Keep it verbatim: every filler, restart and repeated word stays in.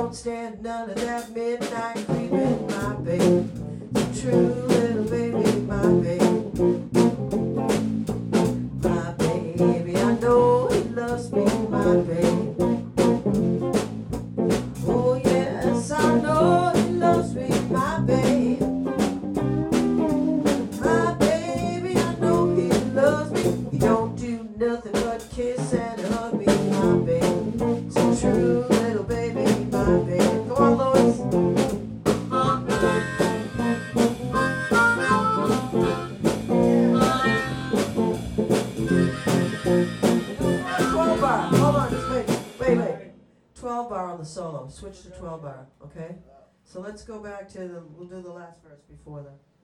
don't stand none of that midnight creeping, my baby. It's a true little baby, my baby. My baby, I know he loves me, my baby. Oh yes, I know he loves me, my baby. My baby, I know he loves me. He don't do nothing but kiss and hug me, my baby. It's a true little baby, my baby. Come on, Lois. twelve bar. Hold on, just wait. Wait, wait. twelve bar on the solo. Switch to twelve bar, okay? So let's go back to the, we'll do the last verse before the